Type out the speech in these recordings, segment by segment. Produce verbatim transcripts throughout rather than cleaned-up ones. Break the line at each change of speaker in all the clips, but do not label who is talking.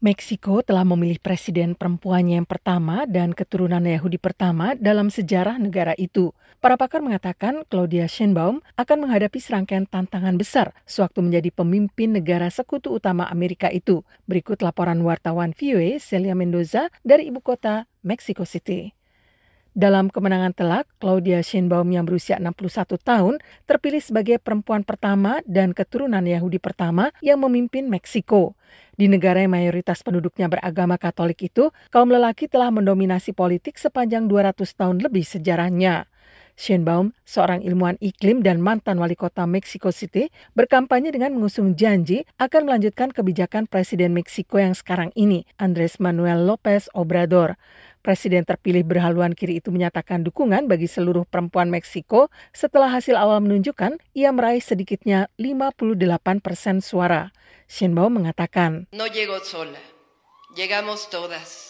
Meksiko telah memilih presiden perempuannya yang pertama dan keturunan Yahudi pertama dalam sejarah negara itu. Para pakar mengatakan Claudia Sheinbaum akan menghadapi serangkaian tantangan besar sewaktu menjadi pemimpin negara sekutu utama Amerika itu. Berikut laporan wartawan V O A Celia Mendoza dari ibu kota Mexico City. Dalam kemenangan telak, Claudia Sheinbaum yang berusia enam puluh satu tahun terpilih sebagai perempuan pertama dan keturunan Yahudi pertama yang memimpin Meksiko. Di negara yang mayoritas penduduknya beragama Katolik itu, kaum lelaki telah mendominasi politik sepanjang dua ratus tahun lebih sejarahnya. Sheinbaum, seorang ilmuwan iklim dan mantan wali kota Mexico City, berkampanye dengan mengusung janji akan melanjutkan kebijakan Presiden Meksiko yang sekarang ini, Andrés Manuel López Obrador. Presiden terpilih berhaluan kiri itu menyatakan dukungan bagi seluruh perempuan Meksiko setelah hasil awal menunjukkan ia meraih sedikitnya lima puluh delapan persen suara. Sheinbaum mengatakan,
No llego sola, llegamos todas.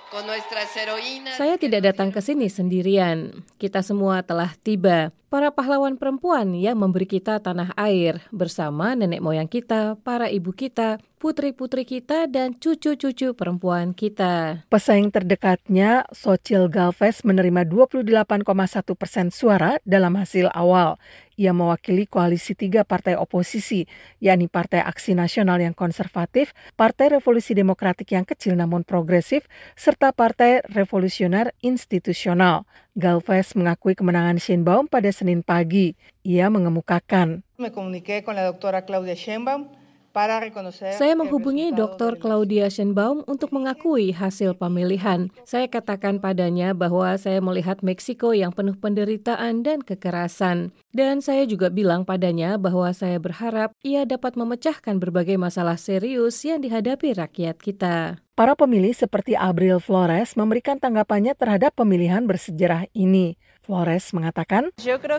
Saya tidak datang ke sini sendirian. Kita semua telah tiba. Para pahlawan perempuan yang memberi kita tanah air bersama nenek moyang kita, para ibu kita, putri-putri kita, dan cucu-cucu perempuan kita.
Pesaing terdekatnya, Xochitl Gálvez, menerima dua puluh delapan koma satu persen suara dalam hasil awal. Ia mewakili koalisi tiga partai oposisi, yakni Partai Aksi Nasional yang konservatif, Partai Revolusi Demokratik yang kecil namun progresif, serta Partai Revolusioner Institusional. Gálvez mengakui kemenangan Sheinbaum pada Senin pagi. Ia mengemukakan,
Me comuniqué con la doctora Claudia Sheinbaum.
Saya menghubungi doktor Claudia Sheinbaum untuk mengakui hasil pemilihan. Saya katakan padanya bahwa saya melihat Meksiko yang penuh penderitaan dan kekerasan. Dan saya juga bilang padanya bahwa saya berharap ia dapat memecahkan berbagai masalah serius yang dihadapi rakyat kita.
Para pemilih seperti Abril Flores memberikan tanggapannya terhadap pemilihan bersejarah ini. Flores mengatakan,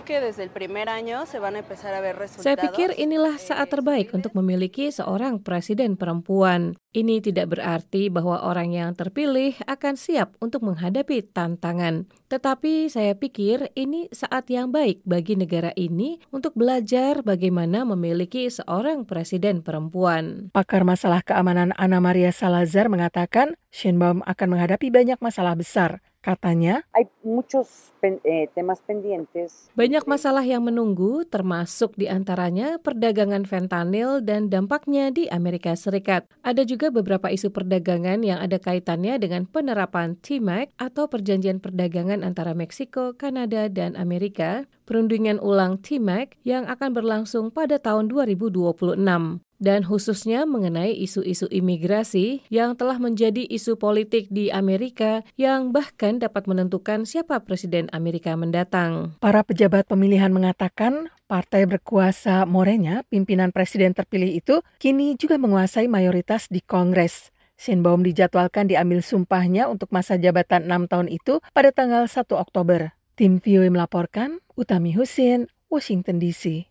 Saya pikir inilah saat terbaik untuk memiliki seorang presiden perempuan. Ini tidak berarti bahwa orang yang terpilih akan siap untuk menghadapi tantangan. Tetapi saya pikir ini saat yang baik bagi negara ini untuk belajar bagaimana memiliki seorang presiden perempuan.
Pakar masalah keamanan Ana Maria Salazar mengatakan Sheinbaum akan menghadapi banyak masalah besar. Katanya,
banyak masalah yang menunggu, termasuk diantaranya perdagangan fentanyl dan dampaknya di Amerika Serikat. Ada juga beberapa isu perdagangan yang ada kaitannya dengan penerapan T M A C atau Perjanjian Perdagangan antara Meksiko, Kanada, dan Amerika, perundingan ulang T M A C yang akan berlangsung pada tahun dua ribu dua puluh enam. Dan khususnya mengenai isu-isu imigrasi yang telah menjadi isu politik di Amerika yang bahkan dapat menentukan siapa presiden Amerika mendatang.
Para pejabat pemilihan mengatakan partai berkuasa Morena, pimpinan presiden terpilih itu, kini juga menguasai mayoritas di Kongres. Sheinbaum dijadwalkan diambil sumpahnya untuk masa jabatan enam tahun itu pada tanggal satu Oktober. Tim V O A melaporkan, Utami Husin, Washington D C.